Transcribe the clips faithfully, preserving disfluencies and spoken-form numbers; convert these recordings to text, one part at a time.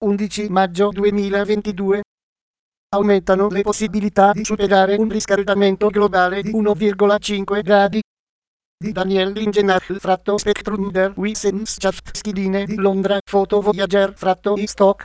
undici maggio duemilaventidue. Aumentano le possibilità di superare un riscaldamento globale di uno virgola cinque gradi. Di Daniel Ingenach fratto Spectrum der Wissenschaftskidine di Londra, Photo Voyager fratto Stock.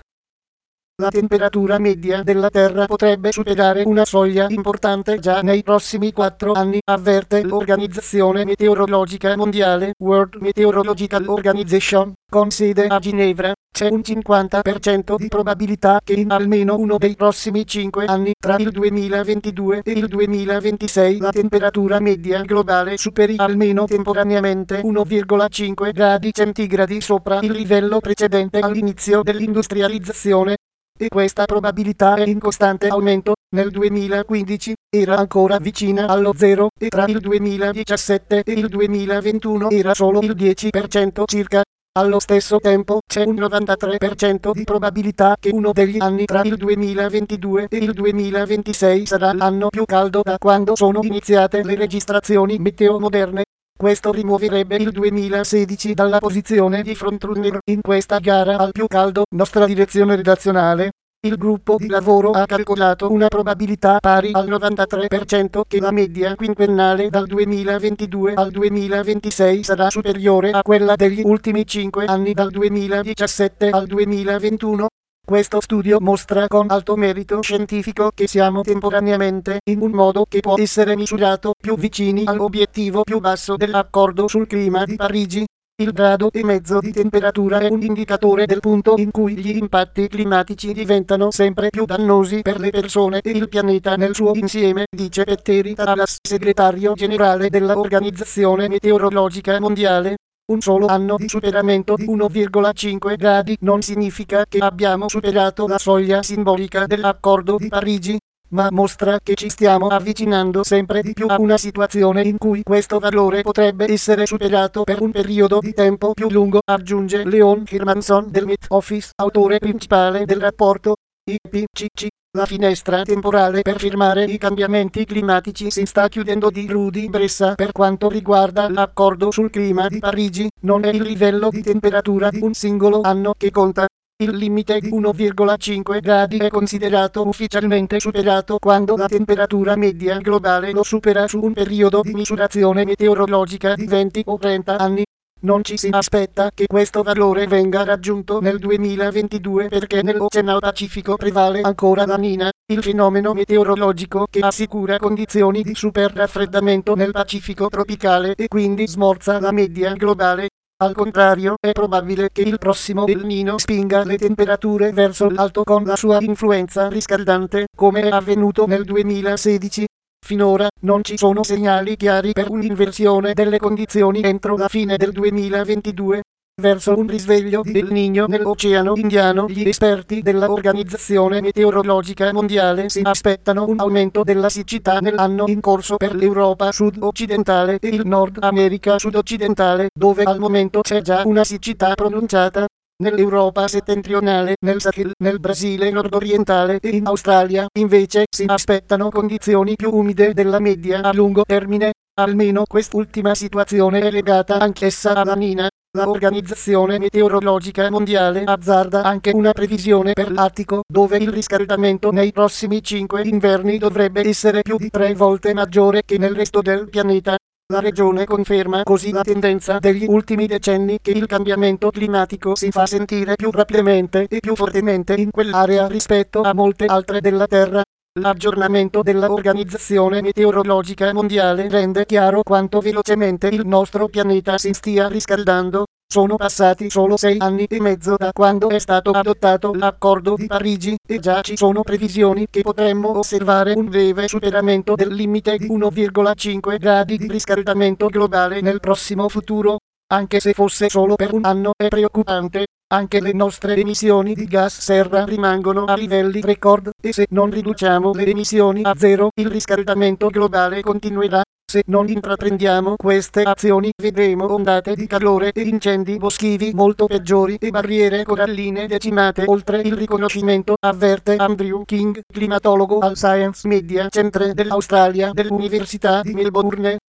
La temperatura media della Terra potrebbe superare una soglia importante già nei prossimi quattro anni, avverte l'Organizzazione Meteorologica Mondiale, World Meteorological Organization, con sede a Ginevra. C'è un cinquanta per cento di probabilità che in almeno uno dei prossimi cinque anni, tra il duemilaventidue e il duemilaventisei, la temperatura media globale superi almeno temporaneamente uno virgola cinque gradi centigradi sopra il livello precedente all'inizio dell'industrializzazione. E questa probabilità è in costante aumento. Nel duemilaquindici era ancora vicina allo zero e tra il duemiladiciassette e il duemilaventuno era solo il dieci per cento circa. Allo stesso tempo c'è un novantatré per cento di probabilità che uno degli anni tra il duemilaventidue e il duemilaventisei sarà l'anno più caldo da quando sono iniziate le registrazioni meteo moderne. Questo rimuoverebbe il duemilasedici dalla posizione di frontrunner in questa gara al più caldo. Nostra direzione redazionale. Il gruppo di lavoro ha calcolato una probabilità pari al novantatré per cento che la media quinquennale dal duemilaventidue al duemilaventisei sarà superiore a quella degli ultimi cinque anni dal duemiladiciassette al duemilaventuno. Questo studio mostra con alto merito scientifico che siamo temporaneamente, in un modo che può essere misurato, più vicini all'obiettivo più basso dell'accordo sul clima di Parigi. Il grado e mezzo di temperatura è un indicatore del punto in cui gli impatti climatici diventano sempre più dannosi per le persone e il pianeta nel suo insieme, dice Petteri Taralas, segretario generale dell'Organizzazione Meteorologica Mondiale. Un solo anno di superamento di uno virgola cinque gradi non significa che abbiamo superato la soglia simbolica dell'accordo di Parigi, ma mostra che ci stiamo avvicinando sempre di più a una situazione in cui questo valore potrebbe essere superato per un periodo di tempo più lungo, aggiunge Leon Hermanson del Met Office, autore principale del rapporto I P C C. La finestra temporale per firmare i cambiamenti climatici si sta chiudendo di Rudy Bressa. Per quanto riguarda l'accordo sul clima di Parigi, non è il livello di temperatura di un singolo anno che conta. Il limite di uno virgola cinque gradi è considerato ufficialmente superato quando la temperatura media globale lo supera su un periodo di misurazione meteorologica di venti o trenta anni. Non ci si aspetta che questo valore venga raggiunto nel duemilaventidue perché nell'Oceano Pacifico prevale ancora la Nina, il fenomeno meteorologico che assicura condizioni di superraffreddamento nel Pacifico tropicale e quindi smorza la media globale. Al contrario, è probabile che il prossimo El Niño spinga le temperature verso l'alto con la sua influenza riscaldante, come è avvenuto nel duemilasedici. Finora, non ci sono segnali chiari per un'inversione delle condizioni entro la fine del duemilaventidue. Verso un risveglio di El Niño nell'Oceano Indiano, gli esperti dell'Organizzazione Meteorologica Mondiale si aspettano un aumento della siccità nell'anno in corso per l'Europa sud-occidentale e il Nord America sud-occidentale, dove al momento c'è già una siccità pronunciata. Nell'Europa settentrionale, nel Sahel, nel Brasile nord-orientale e in Australia, invece, si aspettano condizioni più umide della media a lungo termine. Almeno quest'ultima situazione è legata anch'essa alla Nina. L'Organizzazione Meteorologica Mondiale azzarda anche una previsione per l'Artico, dove il riscaldamento nei prossimi cinque inverni dovrebbe essere più di tre volte maggiore che nel resto del pianeta. La regione conferma così la tendenza degli ultimi decenni che il cambiamento climatico si fa sentire più rapidamente e più fortemente in quell'area rispetto a molte altre della Terra. L'aggiornamento dell'Organizzazione Meteorologica Mondiale rende chiaro quanto velocemente il nostro pianeta si stia riscaldando. Sono passati solo sei anni e mezzo da quando è stato adottato l'accordo di Parigi, e già ci sono previsioni che potremmo osservare un breve superamento del limite di uno virgola cinque gradi di riscaldamento globale nel prossimo futuro. Anche se fosse solo per un anno è preoccupante. Anche le nostre emissioni di gas serra rimangono a livelli record, e se non riduciamo le emissioni a zero, il riscaldamento globale continuerà. Se non intraprendiamo queste azioni, vedremo ondate di calore e incendi boschivi molto peggiori e barriere coralline decimate oltre il riconoscimento, avverte Andrew King, climatologo al Science Media Centre dell'Australia dell'Università di Melbourne.